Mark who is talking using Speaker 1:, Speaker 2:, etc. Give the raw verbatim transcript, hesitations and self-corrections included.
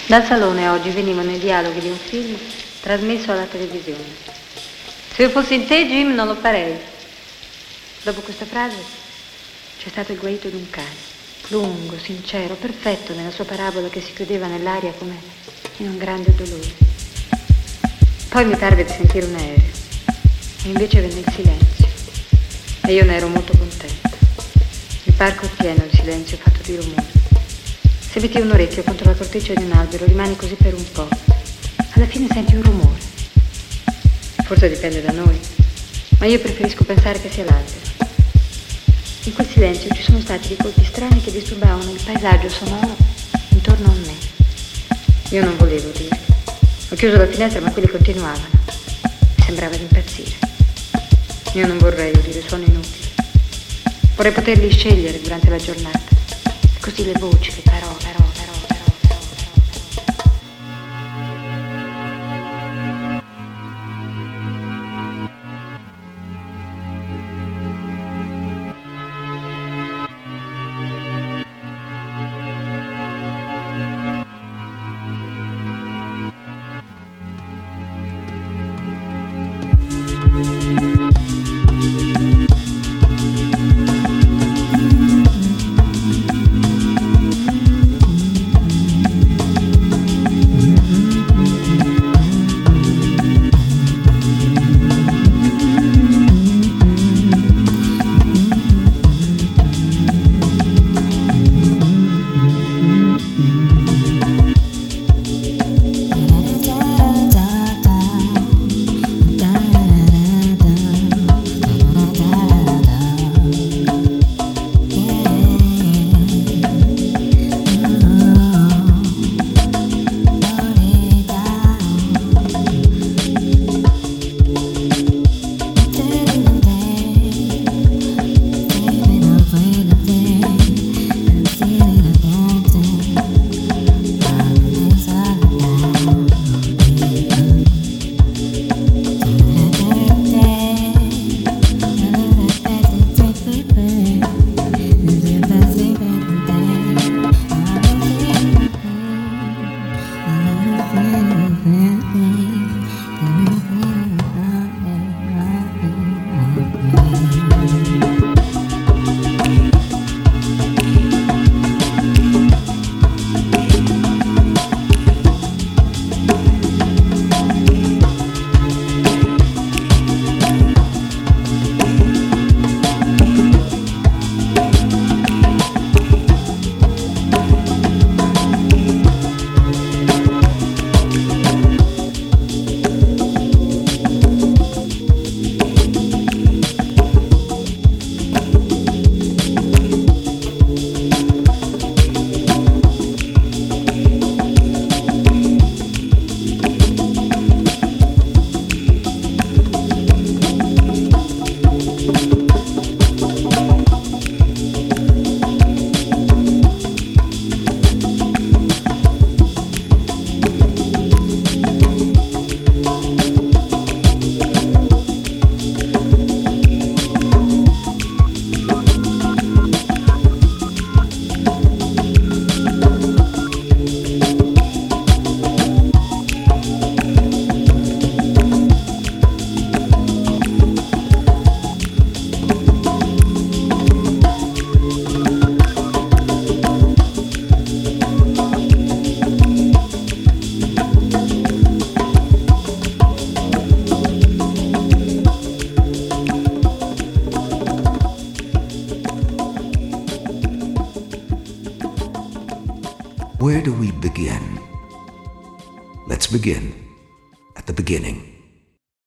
Speaker 1: Dal salone oggi venivano i dialoghi di un film trasmesso alla televisione. Se io fossi in te, Jim, non lo farei. Dopo questa frase c'è stato il guaito di un cane, lungo, sincero, perfetto nella sua parabola che si chiudeva nell'aria come in un grande dolore. Poi mi parve di sentire un aereo e invece venne il silenzio e io ne ero molto contenta. Il parco è pieno di silenzio fatto di rumore. Se metti un orecchio contro la corteccia di un albero, rimani così per un po'. Alla fine senti un rumore. Forse dipende da noi, ma io preferisco pensare che sia l'albero. In quel silenzio ci sono stati dei colpi strani che disturbavano il paesaggio sonoro intorno a me. Io non volevo dire. Ho chiuso la finestra, ma quelli continuavano. Mi sembrava di impazzire. Io non vorrei udire suoni inutili. Vorrei poterli scegliere durante la giornata. Così le voci, le parole, parole, parole, parole, parole, parole.
Speaker 2: Where do we begin? Let's begin at the beginning.